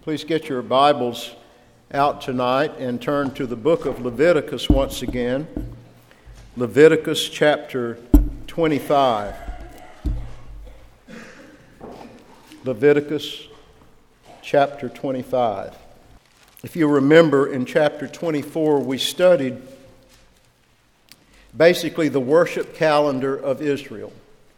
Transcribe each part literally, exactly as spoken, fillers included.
Please get your Bibles out tonight and turn to the book of Leviticus once again. Leviticus chapter twenty-five. Leviticus chapter twenty-five. If you remember, in chapter twenty-four we studied basically the worship calendar of Israel.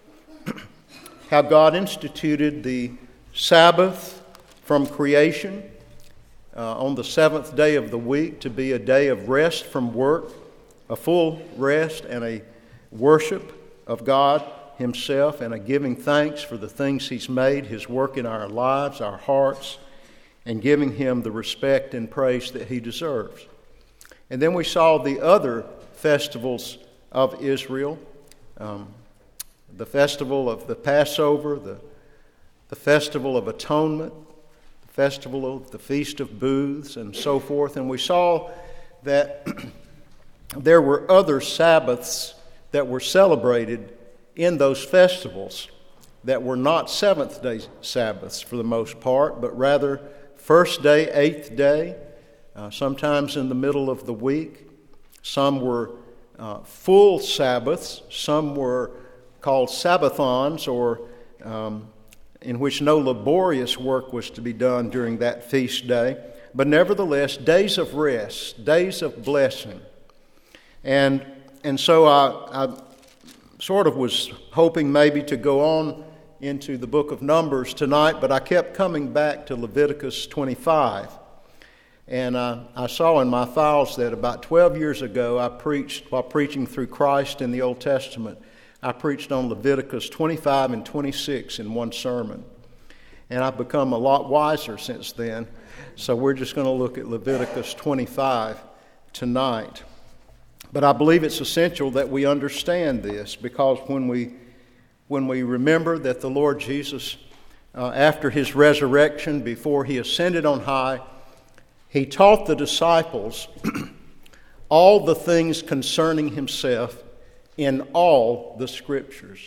How God instituted the Sabbath from creation uh, on the seventh day of the week to be a day of rest from work, a full rest and a worship of God Himself and a giving thanks for the things He's made, His work in our lives, our hearts, and giving Him the respect and praise that He deserves. And then we saw the other festivals of Israel, um, the festival of the Passover, the, the festival of atonement, the festival of the Feast of Booths, and so forth. And we saw that there were other Sabbaths that were celebrated in those festivals that were not seventh-day Sabbaths for the most part, but rather first day, eighth day, uh, sometimes in the middle of the week. Some were uh, full Sabbaths, some were called Sabbathons, or um, in which no laborious work was to be done during that feast day, but nevertheless, days of rest, days of blessing. And and so I, I sort of was hoping maybe to go on into the book of Numbers tonight, but I kept coming back to Leviticus twenty-five. And I, I saw in my files that about twelve years ago I preached, while preaching through Christ in the Old Testament, I preached on Leviticus twenty-five and twenty-six in one sermon. And I've become a lot wiser since then. So we're just going to look at Leviticus twenty-five tonight. But I believe it's essential that we understand this, because when we when we remember that the Lord Jesus, uh, after His resurrection, before He ascended on high, He taught the disciples all the things concerning Himself in all the Scriptures.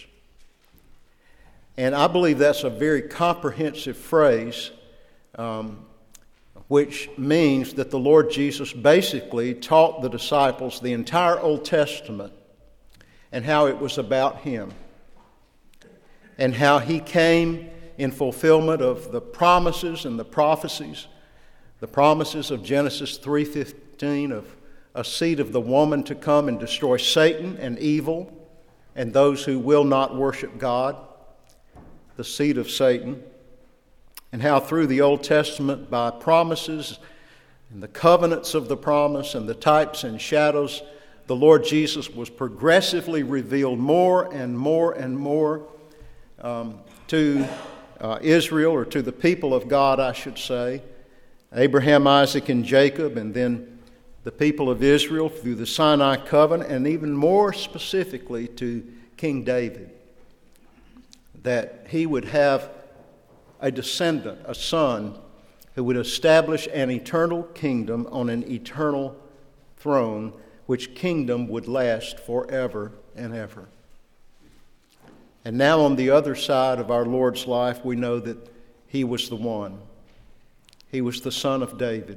And I believe that's a very comprehensive phrase, um, which means that the Lord Jesus basically taught the disciples the entire Old Testament and how it was about Him, and how He came in fulfillment of the promises and the prophecies, the promises of Genesis three fifteen of a seed of the woman to come and destroy Satan and evil and those who will not worship God, the seed of Satan, and how through the Old Testament, by promises and the covenants of the promise and the types and shadows, the Lord Jesus was progressively revealed more and more and more um, to uh, Israel, or to the people of God, I should say, Abraham, Isaac, and Jacob, and then the people of Israel through the Sinai covenant, and even more specifically to King David, that he would have a descendant, a son, who would establish an eternal kingdom on an eternal throne, which kingdom would last forever and ever. And now on the other side of our Lord's life, we know that He was the one. He was the Son of David.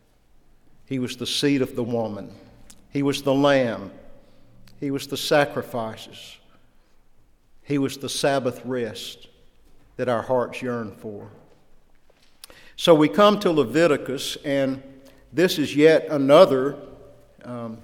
He was the seed of the woman. He was the lamb. He was the sacrifices. He was the Sabbath rest that our hearts yearn for. So we come to Leviticus, and this is yet another, um,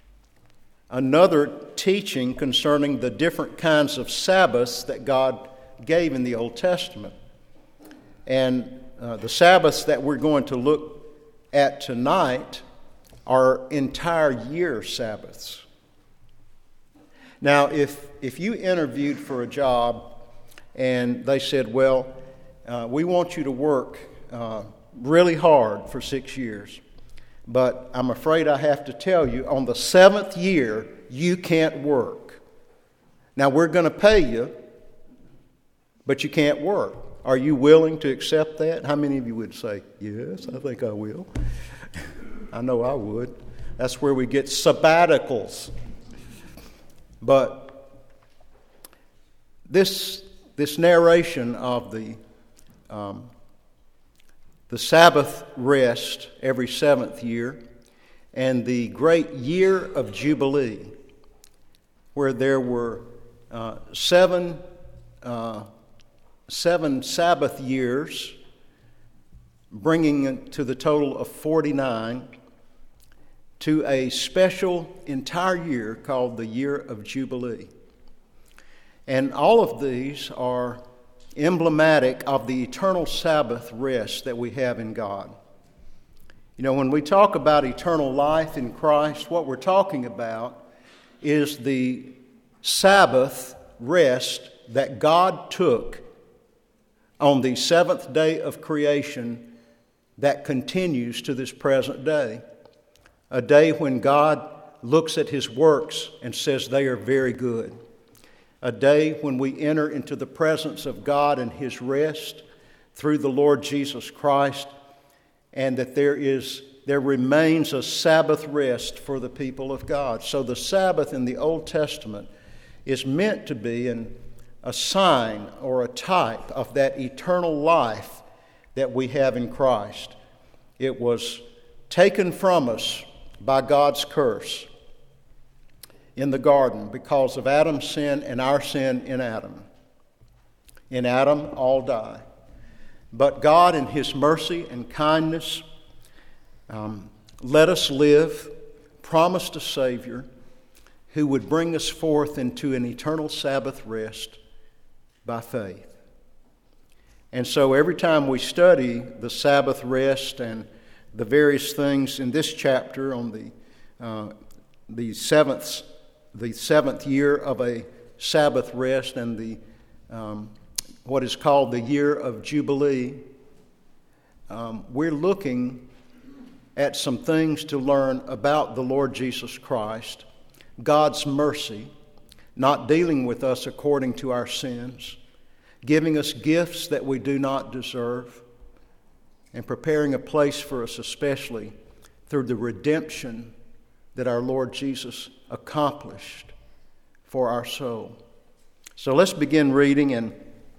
another teaching concerning the different kinds of Sabbaths that God gave in the Old Testament. And uh, the Sabbaths that we're going to look at tonight are entire year Sabbaths. Now, if if you interviewed for a job and they said, well, uh, we want you to work uh, really hard for six years, but I'm afraid I have to tell you, on the seventh year, you can't work. Now, we're going to pay you, but you can't work. Are you willing to accept that? How many of you would say, yes, I think I will? I know I would. That's where we get sabbaticals. But this this narration of the um, the Sabbath rest every seventh year, and the great year of Jubilee, where there were uh, seven, uh, seven Sabbath years, bringing it to the total of forty-nine, to a special entire year called the Year of Jubilee. And all of these are emblematic of the eternal Sabbath rest that we have in God. You know, when we talk about eternal life in Christ, what we're talking about is the Sabbath rest that God took on the seventh day of creation that continues to this present day. A day when God looks at His works and says they are very good. A day when we enter into the presence of God and His rest through the Lord Jesus Christ, and that there is there remains a Sabbath rest for the people of God. So the Sabbath in the Old Testament is meant to be an, a sign or a type of that eternal life that we have in Christ. It was taken from us by God's curse in the garden because of Adam's sin and our sin in Adam. In Adam, all die. But God, in His mercy and kindness, um, let us live, promised a Savior who would bring us forth into an eternal Sabbath rest by faith. And so every time we study the Sabbath rest and the various things in this chapter on the uh, the seventh the seventh year of a Sabbath rest and the um, what is called the year of Jubilee, um, we're looking at some things to learn about the Lord Jesus Christ, God's mercy, not dealing with us according to our sins, giving us gifts that we do not deserve, and preparing a place for us, especially through the redemption that our Lord Jesus accomplished for our soul. So let's begin reading, and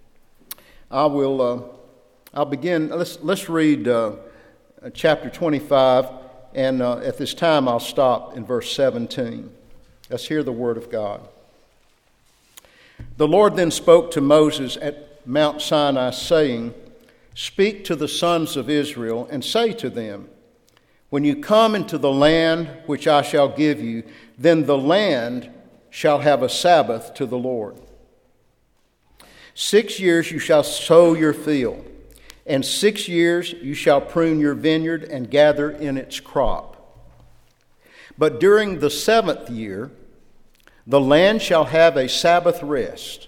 I will. Uh, I'll begin. Let's let's read uh, chapter twenty-five, and uh, at this time I'll stop in verse seventeen. Let's hear the word of God. The Lord then spoke to Moses at Mount Sinai, saying, "Speak to the sons of Israel and say to them, when you come into the land which I shall give you, then the land shall have a Sabbath to the Lord. Six years you shall sow your field, and six years you shall prune your vineyard and gather in its crop. But during the seventh year, the land shall have a Sabbath rest."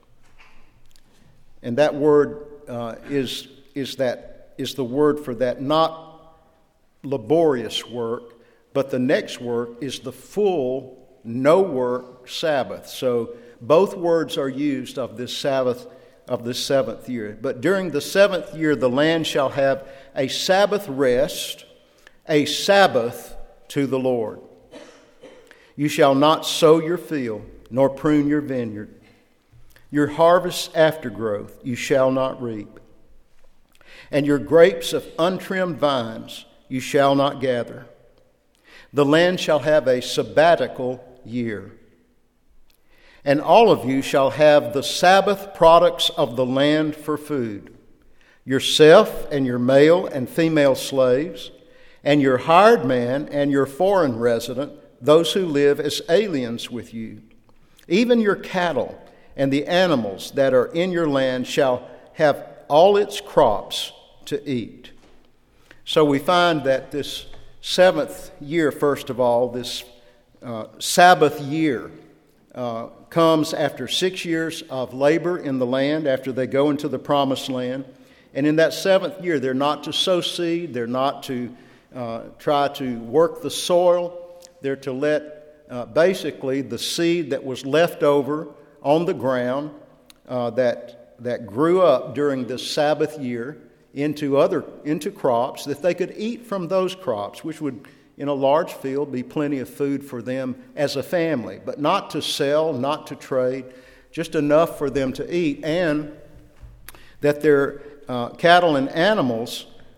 And that word uh, is is that is the word for that, not laborious work, but the next work is the full no work Sabbath. So both words are used of this Sabbath of this seventh year. But during the seventh year the land shall have a Sabbath rest, a Sabbath to the Lord. You shall not sow your field, nor prune your vineyard. Your harvest aftergrowth you shall not reap. And your grapes of untrimmed vines you shall not gather. The land shall have a sabbatical year. And all of you shall have the Sabbath products of the land for food, yourself and your male and female slaves, and your hired man and your foreign resident, those who live as aliens with you. Even your cattle and the animals that are in your land shall have all its crops to eat. So we find that this seventh year, first of all, this uh, Sabbath year, uh, comes after six years of labor in the land, after they go into the promised land. And in that seventh year, they're not to sow seed, they're not to uh, try to work the soil, they're to let uh, basically the seed that was left over on the ground uh, that, that grew up during this Sabbath year into other into crops, that they could eat from those crops, which would, in a large field, be plenty of food for them as a family, but not to sell, not to trade, just enough for them to eat, and that their uh, cattle and animals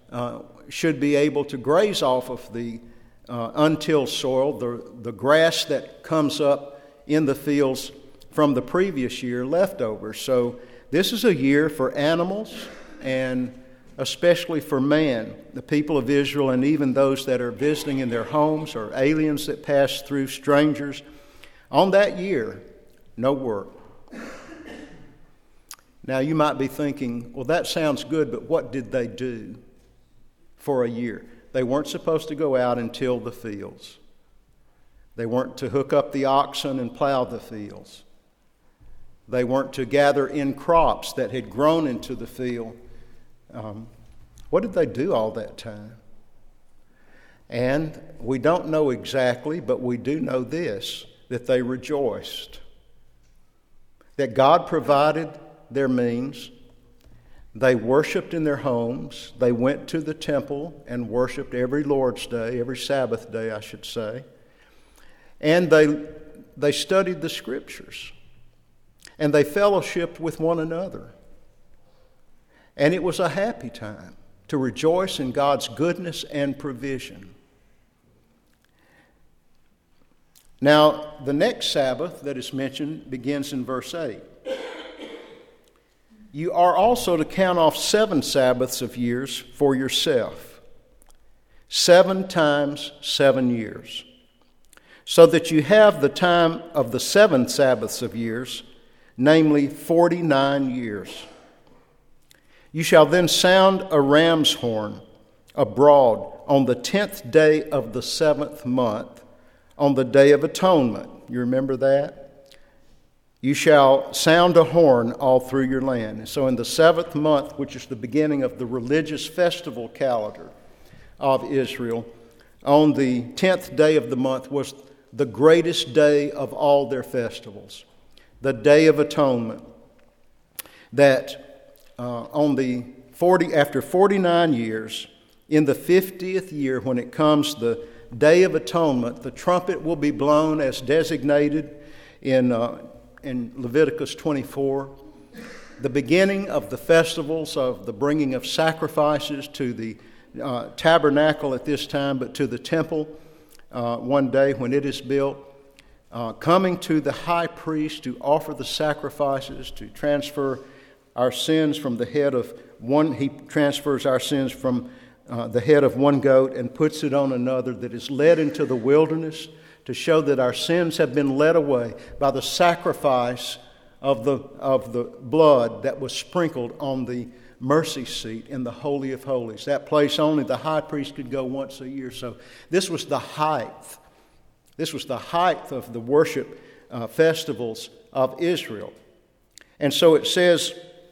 uh, should be able to graze off of the uh, untilled soil, the, the grass that comes up in the fields from the previous year, leftovers. So this is a year for animals and especially for man, the people of Israel, and even those that are visiting in their homes or aliens that pass through, strangers. On that year, no work. Now you might be thinking, well, that sounds good, but what did they do for a year? They weren't supposed to go out and till the fields. They weren't to hook up the oxen and plow the fields. They weren't to gather in crops that had grown into the field. Um, what did they do all that time? And we don't know exactly, but we do know this, that they rejoiced. That God provided their means. They worshiped in their homes. They went to the temple and worshiped every Lord's Day, every Sabbath day, I should say. And they, they studied the Scriptures. And they fellowshiped with one another. And it was a happy time to rejoice in God's goodness and provision. Now, the next Sabbath that is mentioned begins in verse eight. You are also to count off seven Sabbaths of years for yourself, seven times seven years, so that you have the time of the seven Sabbaths of years, namely forty-nine years. You shall then sound a ram's horn abroad on the tenth day of the seventh month, on the Day of Atonement. You remember that? You shall sound a horn all through your land. So in the seventh month, which is the beginning of the religious festival calendar of Israel, on the tenth day of the month was the greatest day of all their festivals, the Day of Atonement. That uh, on the forty after forty-nine years, in the fiftieth year, when it comes the Day of Atonement, the trumpet will be blown as designated in uh, in Leviticus twenty-four. The beginning of the festivals of the bringing of sacrifices to the uh, tabernacle at this time, but to the temple uh, one day when it is built. Uh, coming to the high priest to offer the sacrifices, to transfer our sins from the head of one, he transfers our sins from uh, the head of one goat and puts it on another, that is led into the wilderness to show that our sins have been led away by the sacrifice of the, of the blood that was sprinkled on the mercy seat in the Holy of Holies. That place only the high priest could go once a year. So this was the height. This was the height of the worship uh, festivals of Israel. And so it says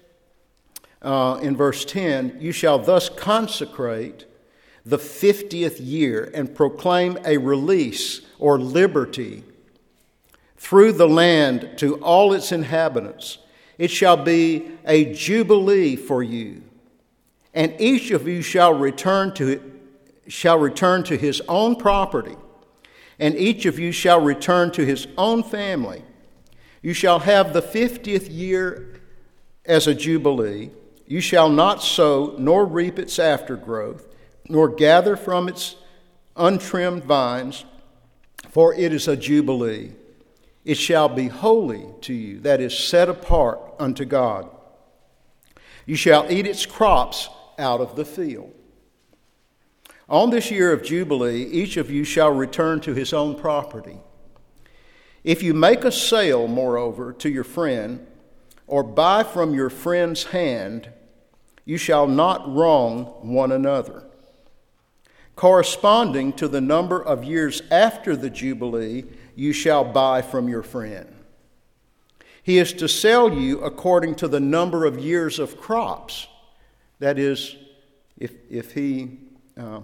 uh, in verse ten, you shall thus consecrate the fiftieth year and proclaim a release or liberty through the land to all its inhabitants. It shall be a jubilee for you, and each of you shall return to shall return to his own property, and each of you shall return to his own family. You shall have the fiftieth year as a jubilee. You shall not sow nor reap its aftergrowth, nor gather from its untrimmed vines, for it is a jubilee. It shall be holy to you, that is, set apart unto God. You shall eat its crops out of the field. On this year of Jubilee, each of you shall return to his own property. If you make a sale, moreover, to your friend, or buy from your friend's hand, you shall not wrong one another. Corresponding to the number of years after the Jubilee, you shall buy from your friend. He is to sell you according to the number of years of crops. That is, if if he uh,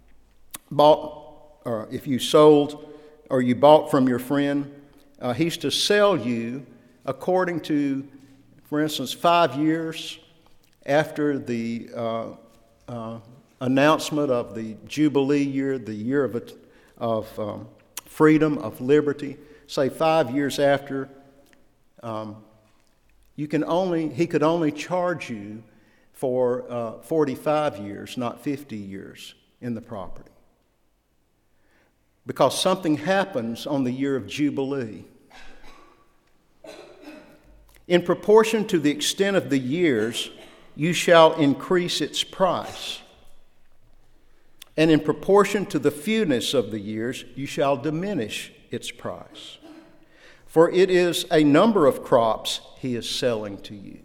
bought, or if you sold, or you bought from your friend, uh, he's to sell you according to, for instance, five years after the uh, uh, announcement of the Jubilee year, the year of of um, freedom, of liberty. Say five years after, um, you can only he could only charge you for uh, forty-five years, not fifty years, in the property. Because something happens on the year of Jubilee. In proportion to the extent of the years, you shall increase its price. And in proportion to the fewness of the years, you shall diminish its price. For it is a number of crops he is selling to you.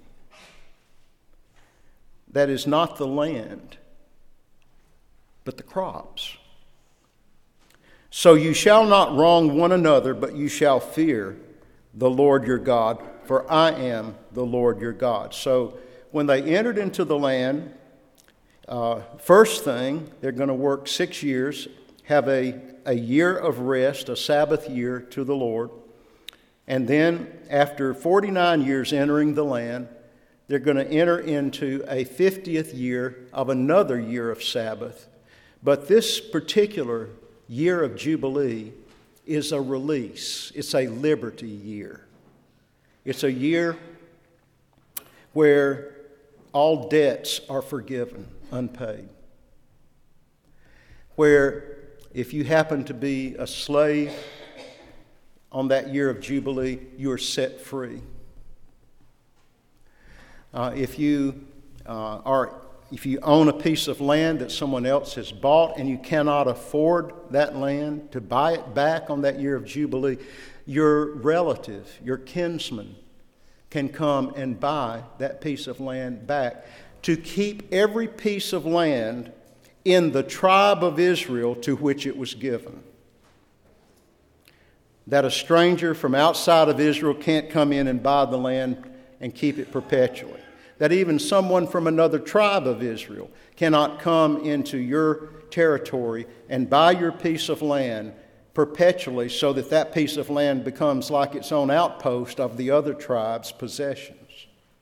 That is not the land, but the crops. So you shall not wrong one another, but you shall fear the Lord your God, for I am the Lord your God. So when they entered into the land, uh, first thing, they're going to work six years, have a, a year of rest, a Sabbath year to the Lord. And then after forty-nine years entering the land, they're going to enter into a fiftieth year of another year of Sabbath. But this particular year of Jubilee is a release. It's a liberty year. It's a year where all debts are forgiven, unpaid. Where if you happen to be a slave on that year of Jubilee, you are set free. Uh, if you uh, are If you own a piece of land that someone else has bought and you cannot afford that land to buy it back on that year of Jubilee, your relative, your kinsman, can come and buy that piece of land back to keep every piece of land in the tribe of Israel to which it was given. That a stranger from outside of Israel can't come in and buy the land and keep it perpetually. That even someone from another tribe of Israel cannot come into your territory and buy your piece of land perpetually so that that piece of land becomes like its own outpost of the other tribe's possessions.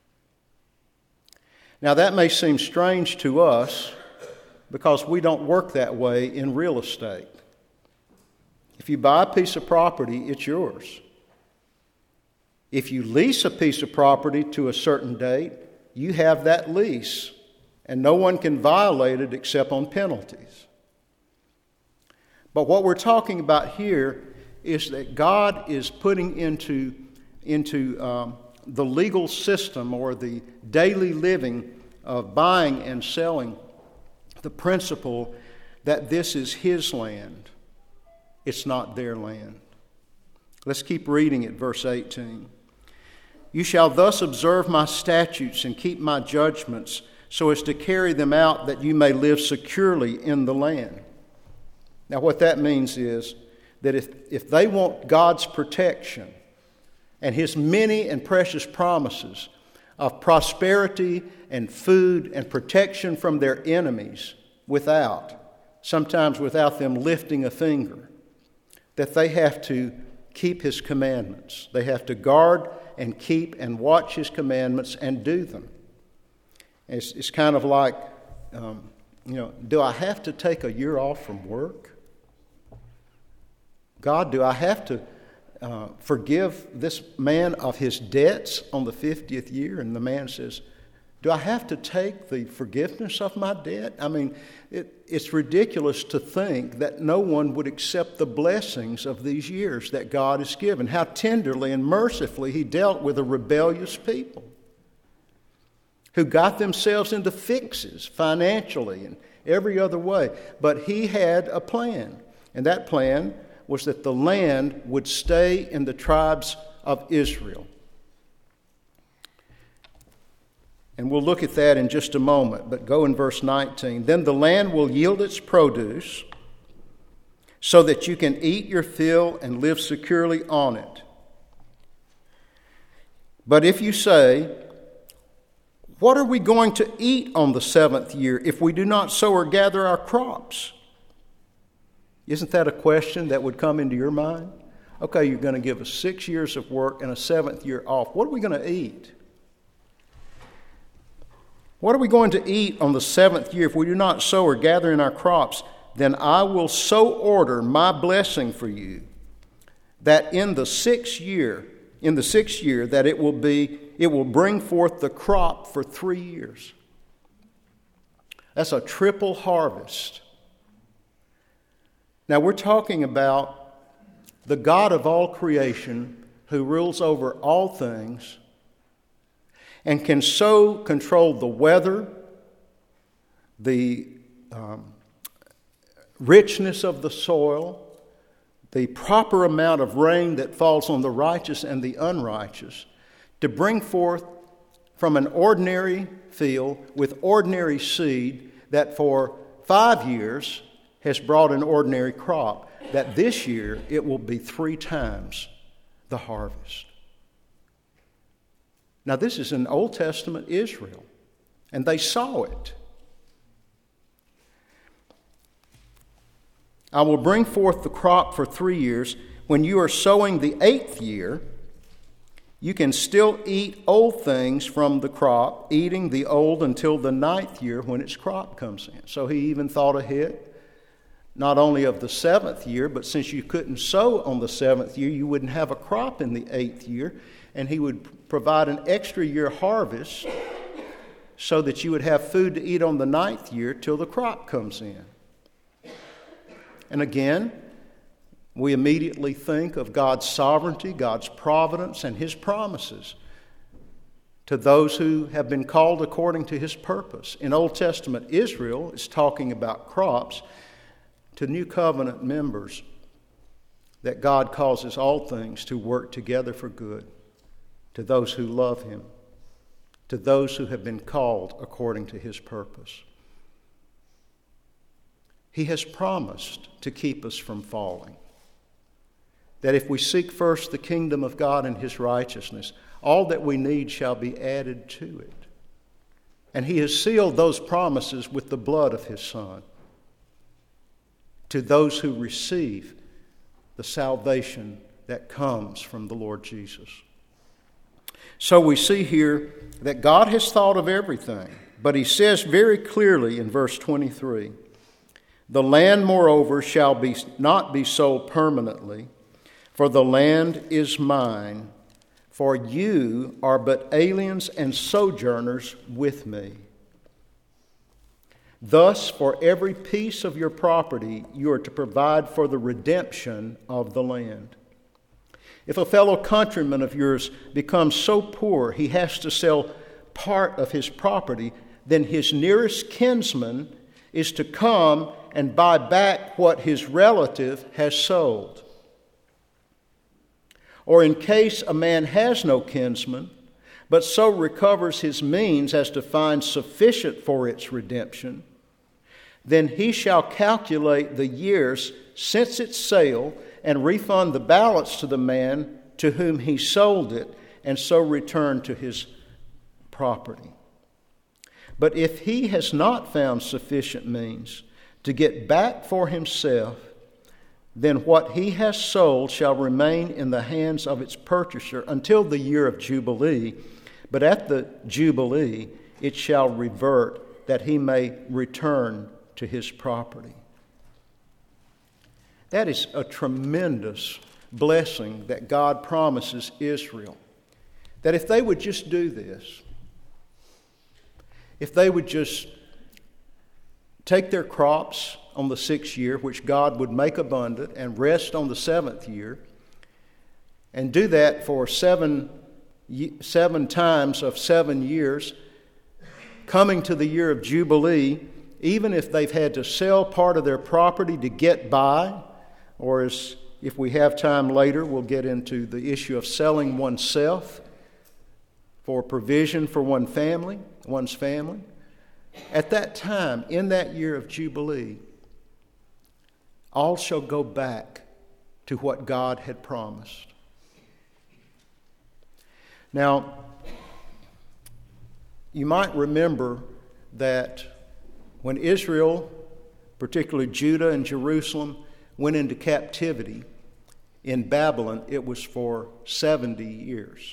Now that may seem strange to us because we don't work that way in real estate. If you buy a piece of property, it's yours. If you lease a piece of property to a certain date, you have that lease, and no one can violate it except on penalties. But what we're talking about here is that God is putting into, into um, the legal system or the daily living of buying and selling the principle that this is His land. It's not their land. Let's keep reading it, verse eighteen. You shall thus observe my statutes and keep my judgments so as to carry them out that you may live securely in the land. Now what that means is that if, if they want God's protection and His many and precious promises of prosperity and food and protection from their enemies without, sometimes without them lifting a finger, that they have to keep His commandments. They have to guard and keep and watch His commandments and do them. It's, it's kind of like, um, you know, do I have to take a year off from work? God, do I have to uh, forgive this man of his debts on the fiftieth year? And the man says, do I have to take the forgiveness of my debt? I mean, it, it's ridiculous to think that no one would accept the blessings of these years that God has given. How tenderly and mercifully He dealt with a rebellious people who got themselves into fixes financially and every other way. But He had a plan, and that plan was that the land would stay in the tribes of Israel. And we'll look at that in just a moment, but go in verse nineteen. Then the land will yield its produce so that you can eat your fill and live securely on it. But if you say, what are we going to eat on the seventh year if we do not sow or gather our crops? Isn't that a question that would come into your mind? Okay, you're going to give us six years of work and a seventh year off. What are we going to eat? What are we going to eat on the seventh year if we do not sow or gather in our crops? Then I will so order my blessing for you that in the sixth year, in the sixth year, that it will be, it will bring forth the crop for three years. That's a triple harvest. Now we're talking about the God of all creation who rules over all things and can so control the weather, the um, richness of the soil, the proper amount of rain that falls on the righteous and the unrighteous, to bring forth from an ordinary field with ordinary seed that for five years has brought an ordinary crop, that this year it will be three times the harvest. Now this is in Old Testament Israel, and they saw it. I will bring forth the crop for three years. When you are sowing the eighth year, you can still eat old things from the crop, eating the old until the ninth year when its crop comes in. So he even thought ahead, not only of the seventh year, but since you couldn't sow on the seventh year, you wouldn't have a crop in the eighth year, and he would provide an extra year harvest so that you would have food to eat on the ninth year till the crop comes in. And again, we immediately think of God's sovereignty, God's providence, and His promises to those who have been called according to His purpose. In Old Testament Israel, it's talking about crops. To New Covenant members, that God causes all things to work together for good, to those who love Him, to those who have been called according to His purpose. He has promised to keep us from falling. That if we seek first the kingdom of God and His righteousness, all that we need shall be added to it. And He has sealed those promises with the blood of His Son to those who receive the salvation that comes from the Lord Jesus. So we see here that God has thought of everything, but He says very clearly in verse twenty-three, the land, moreover, shall be not be sold permanently, for the land is mine, for you are but aliens and sojourners with me. Thus, for every piece of your property, you are to provide for the redemption of the land. If a fellow countryman of yours becomes so poor he has to sell part of his property, then his nearest kinsman is to come and buy back what his relative has sold. Or in case a man has no kinsman, but so recovers his means as to find sufficient for its redemption, then he shall calculate the years since its sale and refund the balance to the man to whom he sold it, and so return to his property. But if he has not found sufficient means to get back for himself, then what he has sold shall remain in the hands of its purchaser until the year of Jubilee. But at the Jubilee it shall revert, that he may return to his property. That is a tremendous blessing that God promises Israel. That if they would just do this, if they would just take their crops on the sixth year, which God would make abundant, and rest on the seventh year, and do that for seven, seven times of seven years, coming to the year of Jubilee, even if they've had to sell part of their property to get by, or as if we have time later, we'll get into the issue of selling oneself for provision for one family, one's family. At that time, in that year of Jubilee, all shall go back to what God had promised. Now, you might remember that when Israel, particularly Judah and Jerusalem, went into captivity in Babylon, it was for seventy years.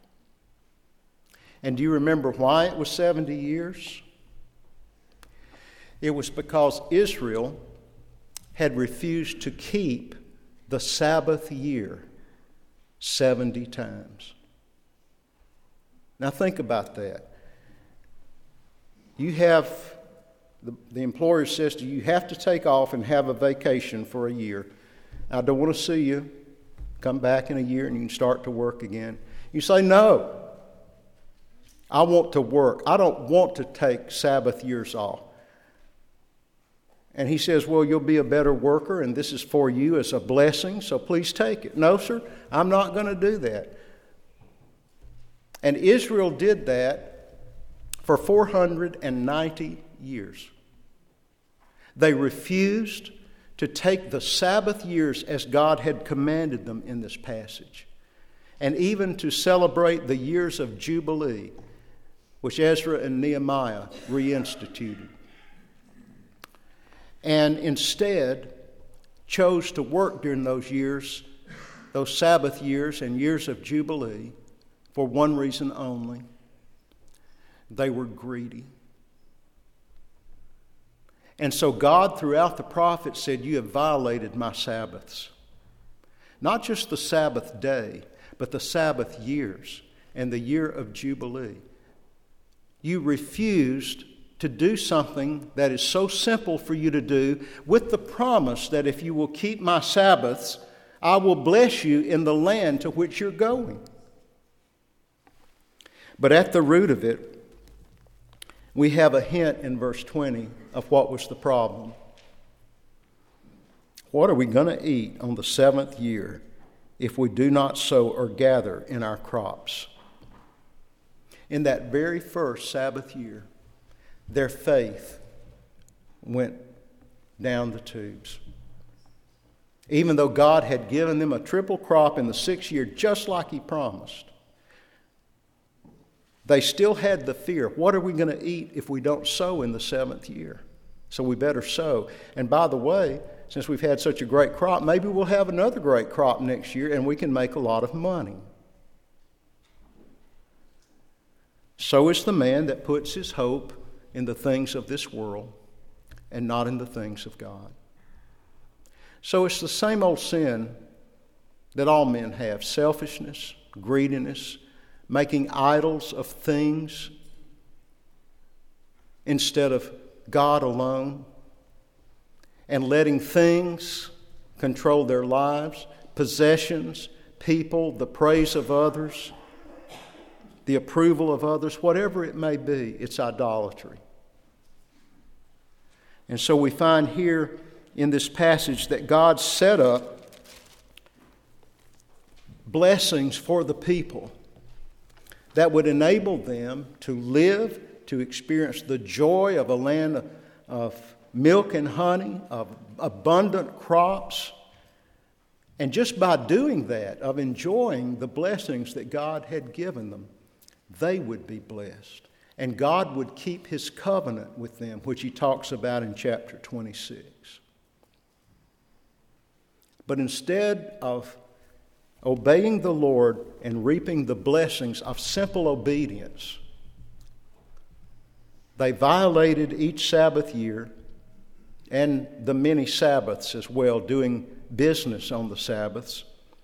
And do you remember why it was seventy years? It was because Israel had refused to keep the Sabbath year seventy times. Now think about that. You have the, the employer says to you, you have to take off and have a vacation for a year. I don't want to see you. Come back in a year and you can start to work again. You say, no, I want to work. I don't want to take Sabbath years off. And he says, well, you'll be a better worker, and this is for you as a blessing, so please take it. No, sir, I'm not going to do that. And Israel did that for four hundred ninety years. They refused to take the Sabbath years as God had commanded them in this passage, and even to celebrate the years of Jubilee, which Ezra and Nehemiah reinstituted. And instead chose to work during those years, those Sabbath years and years of Jubilee, for one reason only. They were greedy. And so God, throughout the prophets, said, you have violated my Sabbaths. Not just the Sabbath day, but the Sabbath years and the year of Jubilee. You refused to do something that is so simple for you to do, with the promise that if you will keep my Sabbaths, I will bless you in the land to which you're going. But at the root of it, we have a hint in verse twenty of what was the problem. What are we going to eat on the seventh year if we do not sow or gather in our crops? In that very first Sabbath year, their faith went down the tubes. Even though God had given them a triple crop in the sixth year, just like He promised, they still had the fear. What are we going to eat if we don't sow in the seventh year? So we better sow. And by the way, since we've had such a great crop, maybe we'll have another great crop next year and we can make a lot of money. So is the man that puts his hope in the things of this world and not in the things of God. So it's the same old sin that all men have: selfishness, greediness, making idols of things instead of God alone, and letting things control their lives, possessions, people, the praise of others, the approval of others, whatever it may be. It's idolatry. And so we find here in this passage that God set up blessings for the people that would enable them to live, to experience the joy of a land of milk and honey, of abundant crops. And just by doing that, of enjoying the blessings that God had given them, they would be blessed. And God would keep His covenant with them, which He talks about in chapter twenty-six. But instead of obeying the Lord and reaping the blessings of simple obedience, they violated each Sabbath year and the many Sabbaths as well, doing business on the Sabbaths,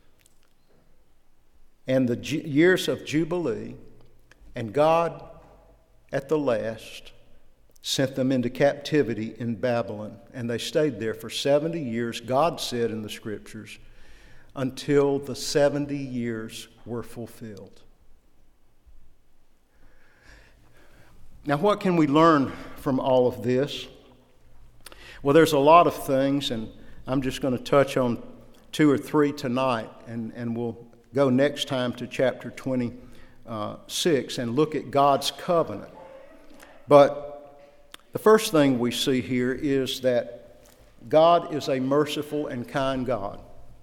and the ju- years of Jubilee. And God, at the last, sent them into captivity in Babylon. And they stayed there for seventy years, God said in the Scriptures, until the seventy years were fulfilled. Now, what can we learn from all of this? Well, there's a lot of things, and I'm just going to touch on two or three tonight, and, and we'll go next time to chapter twenty-six and look at God's covenant. But the first thing we see here is that God is a merciful and kind God.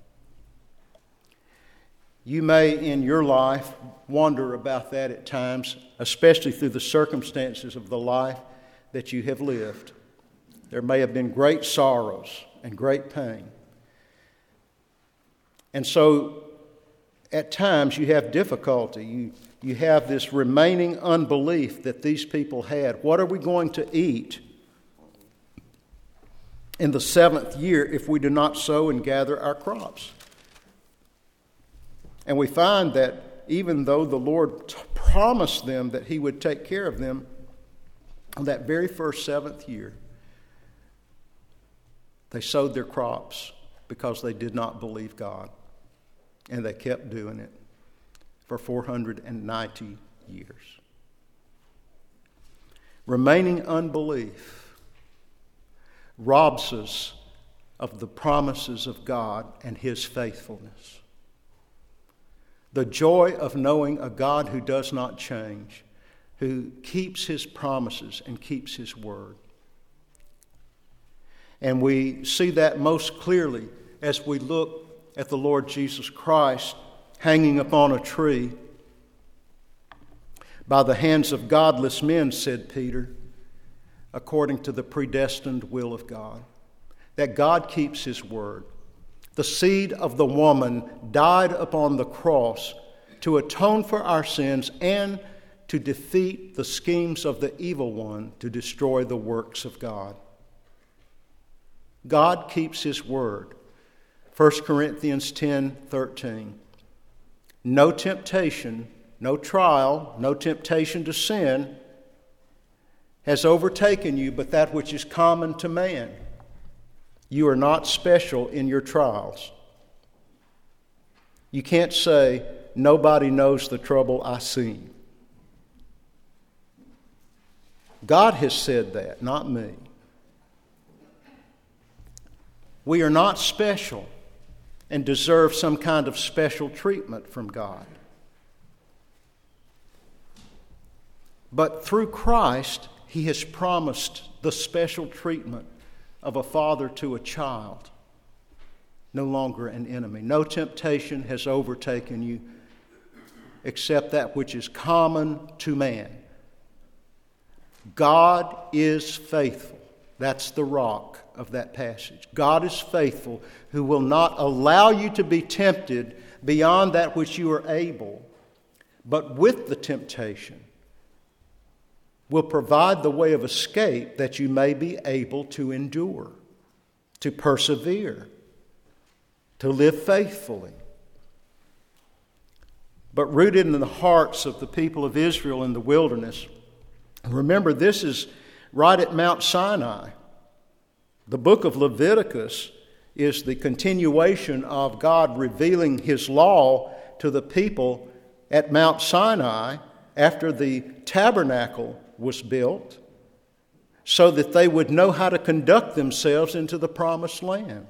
You may, in your life, wonder about that at times, especially through the circumstances of the life that you have lived. There may have been great sorrows and great pain. And so, at times, you have difficulty. You, you have this remaining unbelief that these people had. What are we going to eat in the seventh year if we do not sow and gather our crops? And we find that even though the Lord t- promised them that He would take care of them on that very first seventh year, They sowed their crops because they did not believe God. And they kept doing it for four hundred ninety years. Remaining unbelief robs us of the promises of God and His faithfulness. The joy of knowing a God who does not change, who keeps His promises and keeps His word. And we see that most clearly as we look at the Lord Jesus Christ hanging upon a tree by the hands of godless men, said Peter, according to the predestined will of God. That God keeps His word. The seed of the woman died upon the cross to atone for our sins and to defeat the schemes of the evil one to destroy the works of God. God keeps His word. First Corinthians ten thirteen. No temptation, no trial, no temptation to sin has overtaken you but that which is common to man. You are not special in your trials. You can't say, nobody knows the trouble I see. God has said that, not me. We are not special and deserve some kind of special treatment from God. But through Christ, He has promised the special treatment of a father to a child, no longer an enemy. No temptation has overtaken you except that which is common to man. God is faithful. That's the rock of that passage. God is faithful, who will not allow you to be tempted beyond that which you are able, but with the temptation will provide the way of escape that you may be able to endure, to persevere, to live faithfully. But rooted in the hearts of the people of Israel in the wilderness, remember, this is right at Mount Sinai. The book of Leviticus is the continuation of God revealing His law to the people at Mount Sinai after the tabernacle was built, so that they would know how to conduct themselves into the promised land.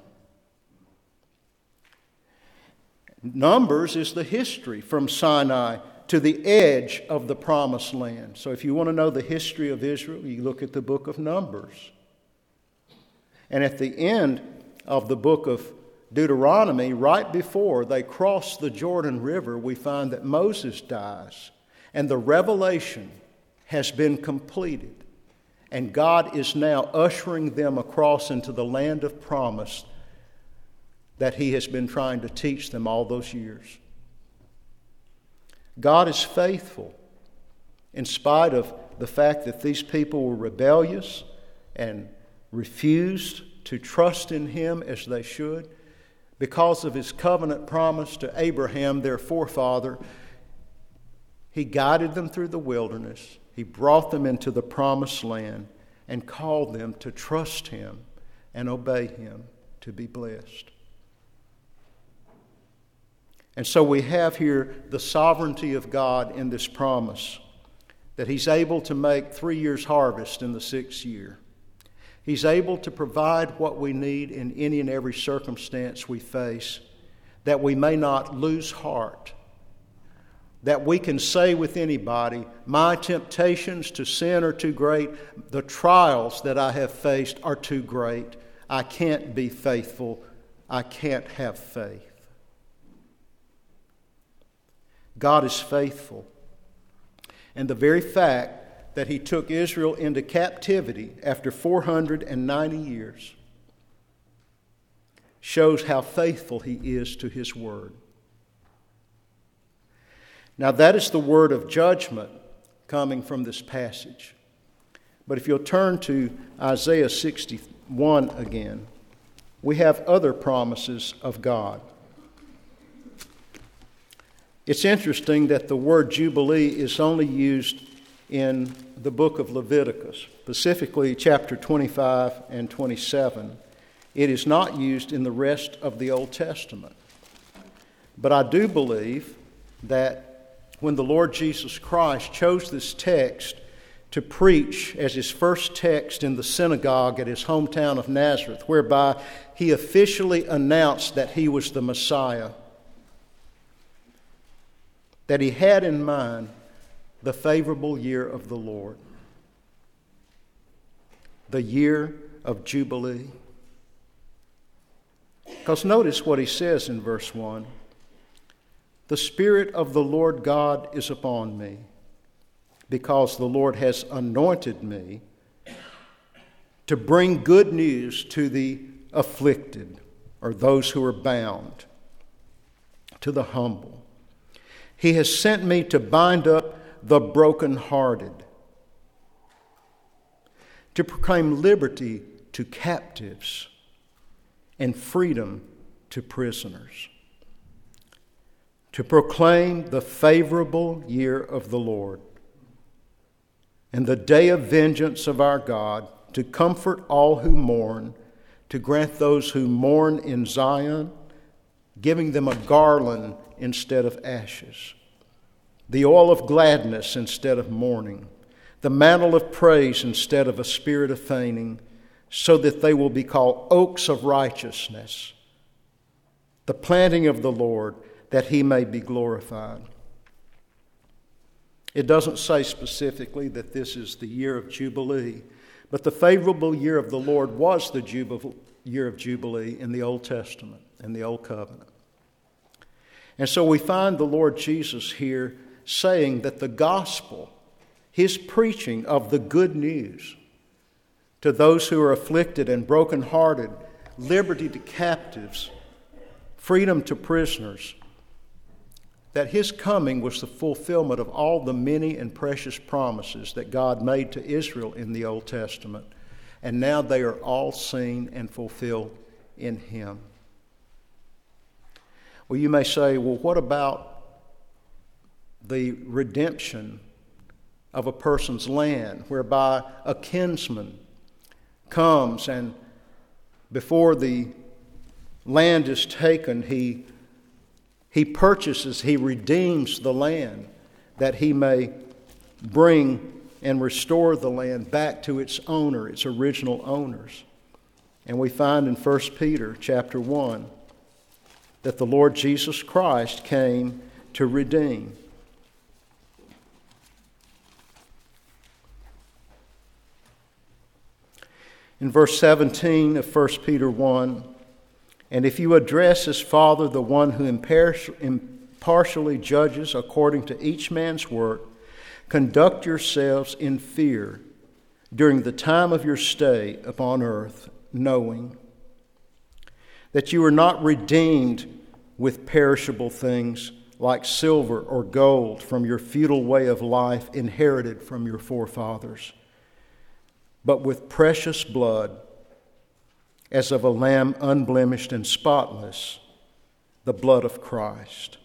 Numbers is the history from Sinai to the edge of the promised land. So if you want to know the history of Israel, you look at the book of Numbers. And at the end of the book of Deuteronomy, right before they cross the Jordan River, we find that Moses dies, and the revelation has been completed. And God is now ushering them across into the land of promise that He has been trying to teach them all those years. God is faithful in spite of the fact that these people were rebellious and refused to trust in Him as they should. Because of His covenant promise to Abraham, their forefather, He guided them through the wilderness. He brought them into the promised land and called them to trust Him and obey Him, to be blessed. And so we have here the sovereignty of God in this promise, that He's able to make three years' harvest in the sixth year. He's able to provide what we need in any and every circumstance we face, that we may not lose heart, that we can say with anybody, my temptations to sin are too great, the trials that I have faced are too great, I can't be faithful, I can't have faith. God is faithful. And the very fact that He took Israel into captivity after four hundred ninety years shows how faithful He is to His word. Now that is the word of judgment coming from this passage. But if you'll turn to Isaiah sixty-one again, we have other promises of God. It's interesting that the word Jubilee is only used in the book of Leviticus, specifically chapter twenty-five and twenty-seven. It is not used in the rest of the Old Testament. But I do believe that when the Lord Jesus Christ chose this text to preach as his first text in the synagogue at his hometown of Nazareth, whereby he officially announced that he was the Messiah, that he had in mind the favorable year of the Lord, the year of Jubilee. Because notice what he says in verse one. The Spirit of the Lord God is upon me, because the Lord has anointed me to bring good news to the afflicted, or those who are bound, to the humble. He has sent me to bind up the brokenhearted, to proclaim liberty to captives and freedom to prisoners, to proclaim the favorable year of the Lord and the day of vengeance of our God, to comfort all who mourn, to grant those who mourn in Zion, giving them a garland instead of ashes, the oil of gladness instead of mourning, the mantle of praise instead of a spirit of fainting, so that they will be called oaks of righteousness, the planting of the Lord, that he may be glorified. It doesn't say specifically that this is the year of Jubilee, but the favorable year of the Lord was the Jubil- year of Jubilee in the Old Testament, in the Old Covenant. And so we find the Lord Jesus here saying that the gospel, his preaching of the good news to those who are afflicted and brokenhearted, liberty to captives, freedom to prisoners, that his coming was the fulfillment of all the many and precious promises that God made to Israel in the Old Testament. And now they are all seen and fulfilled in him. Well, you may say, well, what about the redemption of a person's land, whereby a kinsman comes and before the land is taken, he He purchases, he redeems the land that he may bring and restore the land back to its owner, its original owners. And we find in First Peter chapter one that the Lord Jesus Christ came to redeem. In verse seventeen of First Peter one, and if you address as Father the one who impartially judges according to each man's work, conduct yourselves in fear during the time of your stay upon earth, knowing that you are not redeemed with perishable things like silver or gold from your futile way of life inherited from your forefathers, but with precious blood, as of a lamb unblemished and spotless, the blood of Christ.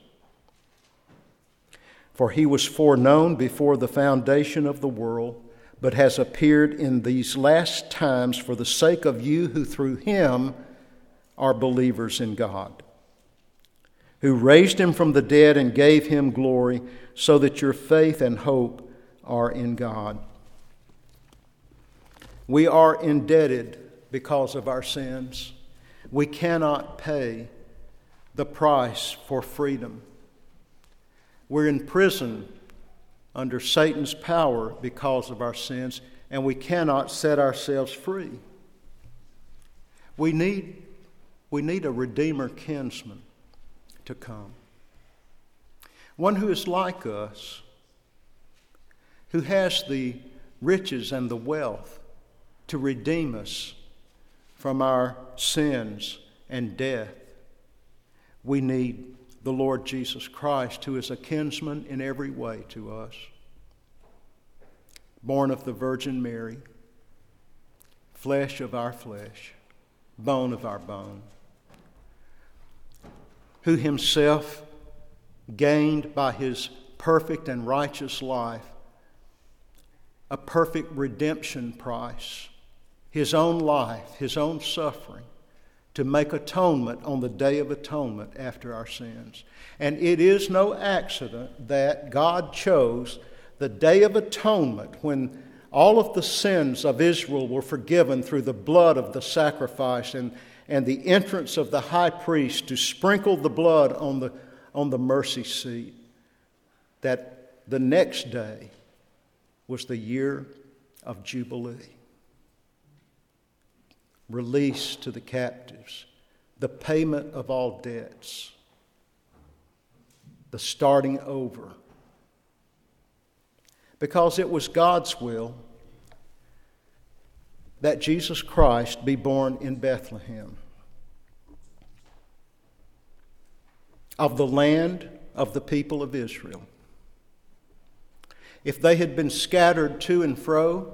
For he was foreknown before the foundation of the world, but has appeared in these last times for the sake of you who through him are believers in God, who raised him from the dead and gave him glory, so that your faith and hope are in God. We are indebted because of our sins. We cannot pay the price for freedom. We're in prison under Satan's power because of our sins, and we cannot set ourselves free. We need, we need a Redeemer kinsman to come. One who is like us, who has the riches and the wealth to redeem us from our sins and death. We need the Lord Jesus Christ, who is a kinsman in every way to us. Born of the Virgin Mary, flesh of our flesh, bone of our bone, who himself gained by his perfect and righteous life a perfect redemption price, his own life, his own suffering, to make atonement on the Day of Atonement after our sins. And it is no accident that God chose the Day of Atonement, when all of the sins of Israel were forgiven through the blood of the sacrifice and, and the entrance of the high priest to sprinkle the blood on the, on the mercy seat, that the next day was the year of Jubilee. Release to the captives, the payment of all debts, the starting over. Because it was God's will that Jesus Christ be born in Bethlehem, of the land of the people of Israel. If they had been scattered to and fro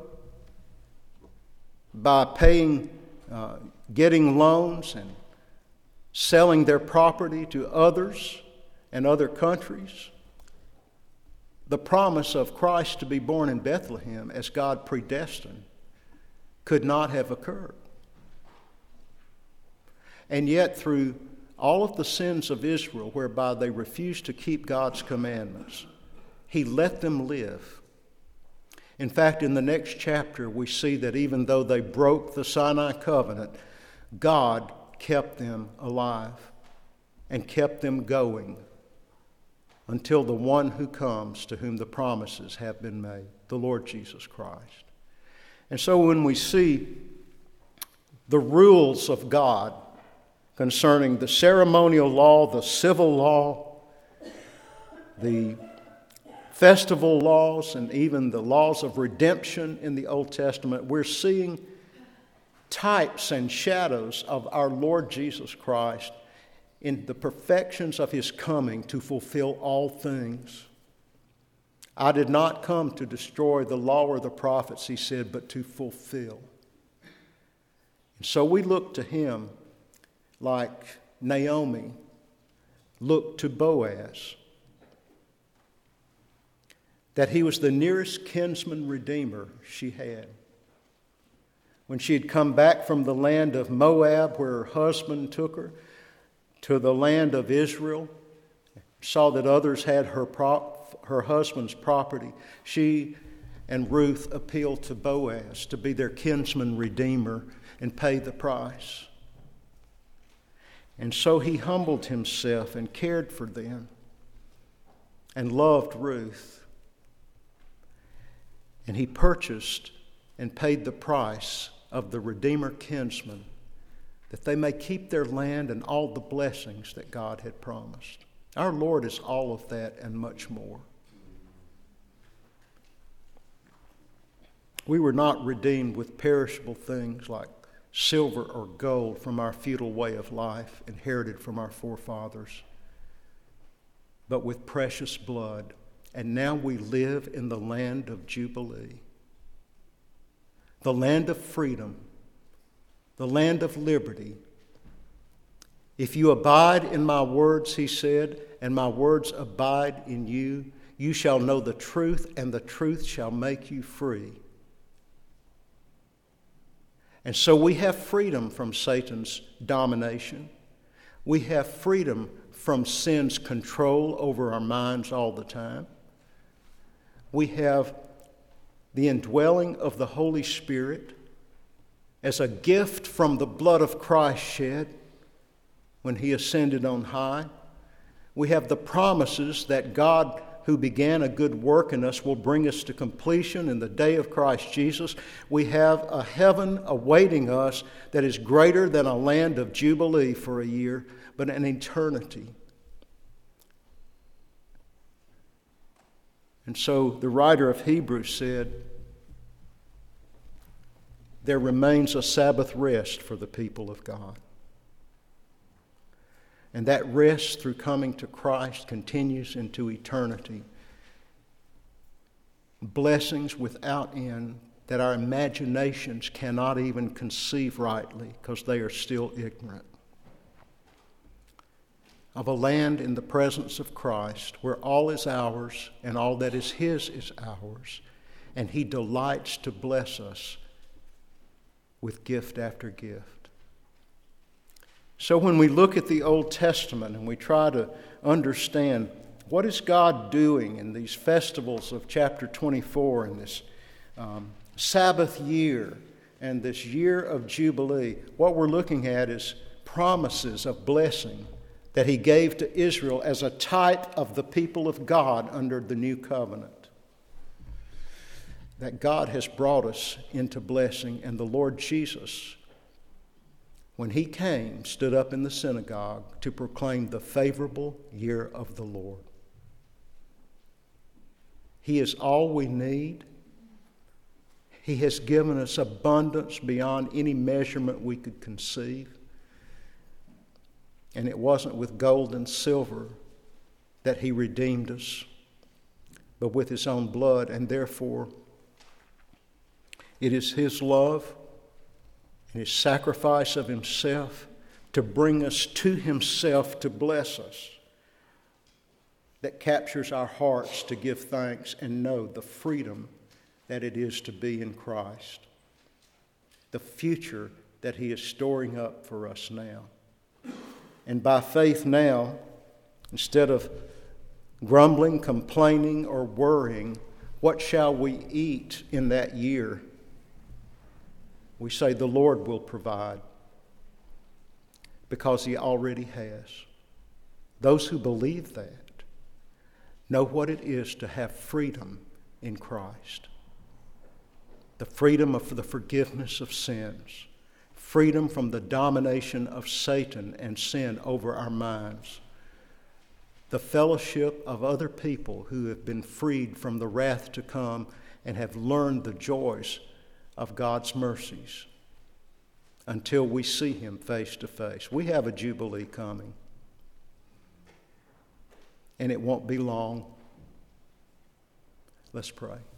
by paying, uh, getting loans and selling their property to others and other countries, the promise of Christ to be born in Bethlehem, as God predestined, could not have occurred. And yet, through all of the sins of Israel, whereby they refused to keep God's commandments, He let them live. In fact, in the next chapter, we see that even though they broke the Sinai covenant, God kept them alive and kept them going until the one who comes, to whom the promises have been made, the Lord Jesus Christ. And so when we see the rules of God concerning the ceremonial law, the civil law, the festival laws, and even the laws of redemption in the Old Testament, we're seeing types and shadows of our Lord Jesus Christ in the perfections of His coming to fulfill all things. I did not come to destroy the law or the prophets, He said, but to fulfill. And so we look to Him like Naomi looked to Boaz, that he was the nearest kinsman redeemer she had. When she had come back from the land of Moab, where her husband took her, to the land of Israel, saw that others had her prop, her husband's property, she and Ruth appealed to Boaz to be their kinsman redeemer and pay the price. And so he humbled himself and cared for them and loved Ruth. And he purchased and paid the price of the Redeemer kinsman, that they may keep their land and all the blessings that God had promised. Our Lord is all of that and much more. We were not redeemed with perishable things like silver or gold from our futile way of life inherited from our forefathers, but with precious blood. And now we live in the land of Jubilee, the land of freedom, the land of liberty. If you abide in my words, he said, and my words abide in you, you shall know the truth, and the truth shall make you free. And so we have freedom from Satan's domination. We have freedom from sin's control over our minds all the time. We have the indwelling of the Holy Spirit as a gift from the blood of Christ shed when he ascended on high. We have the promises that God, who began a good work in us, will bring us to completion in the day of Christ Jesus. We have a heaven awaiting us that is greater than a land of Jubilee for a year, but an eternity. And so the writer of Hebrews said, there remains a Sabbath rest for the people of God. And that rest through coming to Christ continues into eternity. Blessings without end that our imaginations cannot even conceive rightly because they are still ignorant. Of a land in the presence of Christ where all is ours and all that is his is ours, and he delights to bless us with gift after gift. So when we look at the Old Testament and we try to understand what is God doing in these festivals of chapter twenty-four and this um, Sabbath year and this year of Jubilee, what we're looking at is promises of blessing that he gave to Israel as a type of the people of God under the new covenant. That God has brought us into blessing, and the Lord Jesus, when he came, stood up in the synagogue to proclaim the favorable year of the Lord. He is all we need. He has given us abundance beyond any measurement we could conceive. And it wasn't with gold and silver that he redeemed us, but with his own blood. And therefore, it is his love and his sacrifice of himself to bring us to himself to bless us that captures our hearts to give thanks and know the freedom that it is to be in Christ, the future that he is storing up for us now. And by faith now, instead of grumbling, complaining, or worrying, what shall we eat in that year? We say the Lord will provide because he already has. Those who believe that know what it is to have freedom in Christ. The freedom of the forgiveness of sins. Freedom from the domination of Satan and sin over our minds. The fellowship of other people who have been freed from the wrath to come and have learned the joys of God's mercies until we see him face to face. We have a Jubilee coming, and it won't be long. Let's pray.